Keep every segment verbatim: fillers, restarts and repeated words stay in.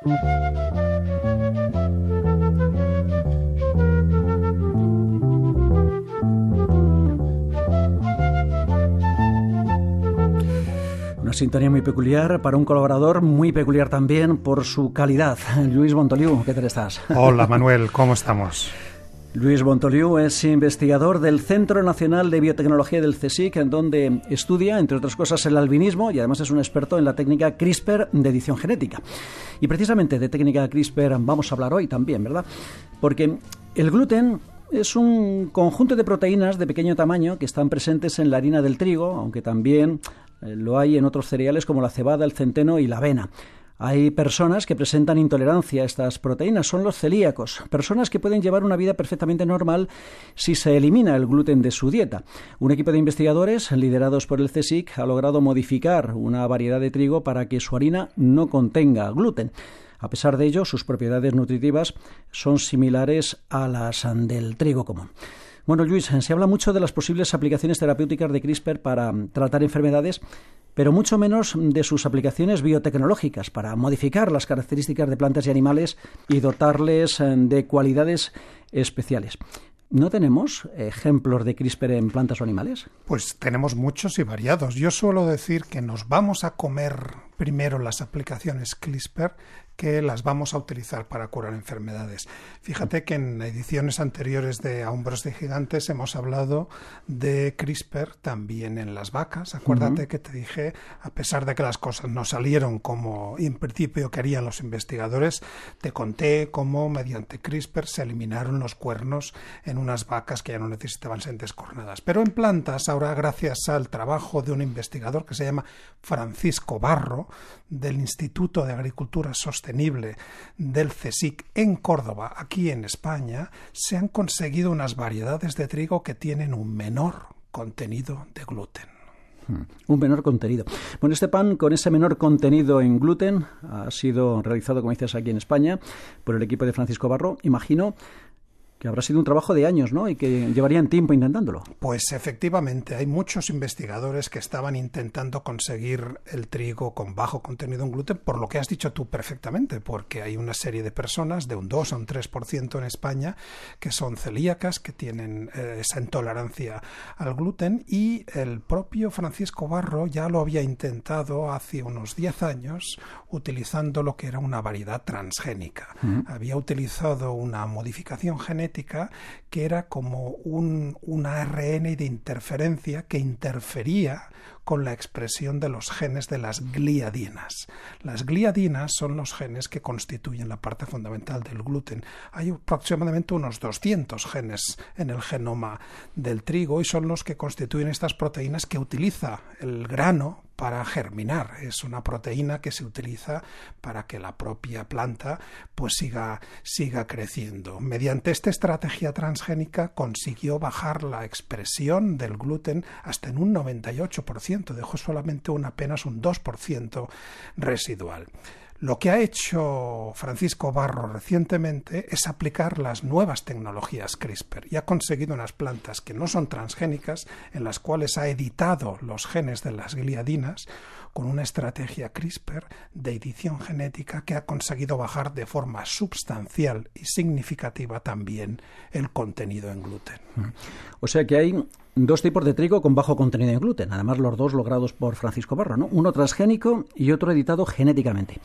Una sintonía muy peculiar para un colaborador muy peculiar también por su calidad. Lluís Bontoliu, ¿qué tal estás? Hola Manuel, ¿cómo estamos? Lluís Bontoliu es investigador del Centro Nacional de Biotecnología del CSIC, en donde estudia, entre otras cosas, el albinismo y además es un experto en la técnica CRISPR de edición genética. Y precisamente de técnica CRISPR vamos a hablar hoy también, ¿verdad? Porque el gluten es un conjunto de proteínas de pequeño tamaño que están presentes en la harina del trigo, aunque también eh, lo hay en otros cereales como la cebada, el centeno y la avena. Hay personas que presentan intolerancia a estas proteínas, son los celíacos, personas que pueden llevar una vida perfectamente normal si se elimina el gluten de su dieta. Un equipo de investigadores, liderados por el CSIC, ha logrado modificar una variedad de trigo para que su harina no contenga gluten. A pesar de ello, sus propiedades nutritivas son similares a las del trigo común. Bueno, Lluís, se habla mucho de las posibles aplicaciones terapéuticas de CRISPR para tratar enfermedades, pero mucho menos de sus aplicaciones biotecnológicas para modificar las características de plantas y animales y dotarles de cualidades especiales. ¿No tenemos ejemplos de CRISPR en plantas o animales? Pues tenemos muchos y variados. Yo suelo decir que nos vamos a comer primero las aplicaciones CRISPR que las vamos a utilizar para curar enfermedades. Fíjate que en ediciones anteriores de A Hombros de Gigantes hemos hablado de CRISPR también en las vacas. Acuérdate uh-huh. que te dije, a pesar de que las cosas no salieron como en principio querían los investigadores, te conté cómo mediante CRISPR se eliminaron los cuernos en unas vacas que ya no necesitaban ser descornadas. Pero en plantas, ahora gracias al trabajo de un investigador que se llama Francisco Barro, del Instituto de Agricultura Sostenible del CSIC en Córdoba, aquí en España, se han conseguido unas variedades de trigo que tienen un menor contenido de gluten. Un menor contenido. Bueno, este pan con ese menor contenido en gluten ha sido realizado, como dices, aquí en España por el equipo de Francisco Barro. Imagino que habrá sido un trabajo de años, ¿no? Y que llevarían tiempo intentándolo. Pues efectivamente, hay muchos investigadores que estaban intentando conseguir el trigo con bajo contenido en gluten, por lo que has dicho tú perfectamente, porque hay una serie de personas, de un dos a un tres por ciento en España, que son celíacas, que tienen eh, esa intolerancia al gluten, y el propio Francisco Barro ya lo había intentado hace unos diez años, utilizando lo que era una variedad transgénica. Uh-huh. Había utilizado una modificación genética que era como un, un A R N de interferencia que interfería con la expresión de los genes de las gliadinas. Las gliadinas son los genes que constituyen la parte fundamental del gluten. Hay aproximadamente unos doscientos genes en el genoma del trigo y son los que constituyen estas proteínas que utiliza el grano para germinar. Es una proteína que se utiliza para que la propia planta pues siga, siga creciendo. Mediante esta estrategia transgénica consiguió bajar la expresión del gluten hasta en un noventa y ocho por ciento, dejó solamente un apenas un dos por ciento residual. Lo que ha hecho Francisco Barro recientemente es aplicar las nuevas tecnologías CRISPR y ha conseguido unas plantas que no son transgénicas, en las cuales ha editado los genes de las gliadinas con una estrategia CRISPR de edición genética que ha conseguido bajar de forma sustancial y significativa también el contenido en gluten. O sea que hay dos tipos de trigo con bajo contenido en gluten, además los dos logrados por Francisco Barro, ¿no? Uno transgénico y otro editado genéticamente.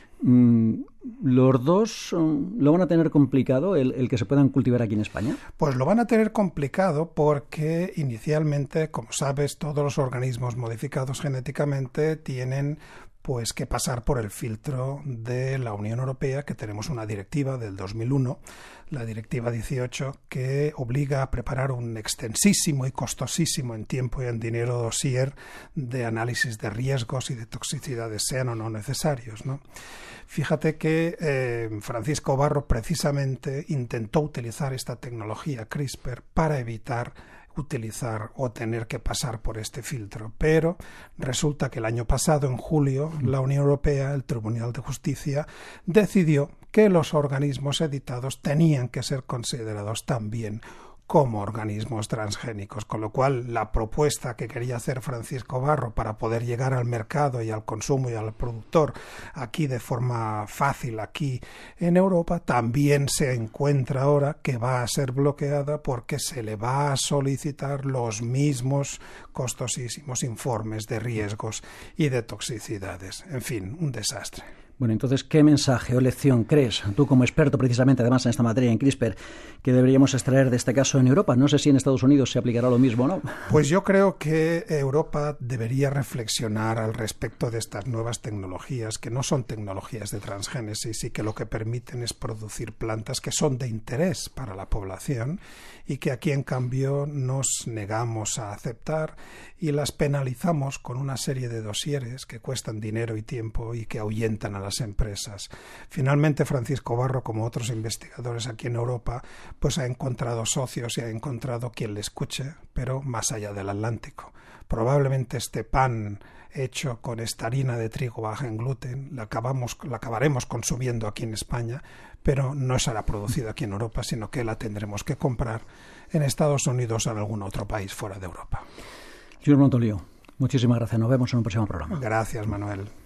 Mm, ¿Los dos um, lo van a tener complicado el, el que se puedan cultivar aquí en España? Pues lo van a tener complicado porque inicialmente, como sabes, todos los organismos modificados genéticamente tienen pues que pasar por el filtro de la Unión Europea, que tenemos una directiva del dos mil uno, la directiva dieciocho, que obliga a preparar un extensísimo y costosísimo en tiempo y en dinero dossier de análisis de riesgos y de toxicidades, sean o no necesarios, ¿no? Fíjate que eh, Francisco Barro precisamente intentó utilizar esta tecnología CRISPR para evitar utilizar o tener que pasar por este filtro, pero resulta que el año pasado, en julio, la Unión Europea, el Tribunal de Justicia, decidió que los organismos editados tenían que ser considerados también como organismos transgénicos, con lo cual la propuesta que quería hacer Francisco Barro para poder llegar al mercado y al consumo y al productor aquí de forma fácil, aquí en Europa, también se encuentra ahora que va a ser bloqueada porque se le va a solicitar los mismos costosísimos informes de riesgos y de toxicidades. En fin, un desastre. Bueno, entonces, ¿qué mensaje o lección crees, tú como experto precisamente además en esta materia, en CRISPR, que deberíamos extraer de este caso en Europa? No sé si en Estados Unidos se aplicará lo mismo o no. Pues yo creo que Europa debería reflexionar al respecto de estas nuevas tecnologías, que no son tecnologías de transgénesis y que lo que permiten es producir plantas que son de interés para la población y que aquí en cambio nos negamos a aceptar y las penalizamos con una serie de dosieres que cuestan dinero y tiempo y que ahuyentan a las empresas. Finalmente, Francisco Barro, como otros investigadores aquí en Europa, pues ha encontrado socios y ha encontrado quien le escuche, pero más allá del Atlántico. Probablemente este pan hecho con esta harina de trigo baja en gluten la, acabamos, la acabaremos consumiendo aquí en España, pero no será producido aquí en Europa, sino que la tendremos que comprar en Estados Unidos o en algún otro país fuera de Europa. Lluís Montoliu, muchísimas gracias. Nos vemos en un próximo programa. Gracias, Manuel.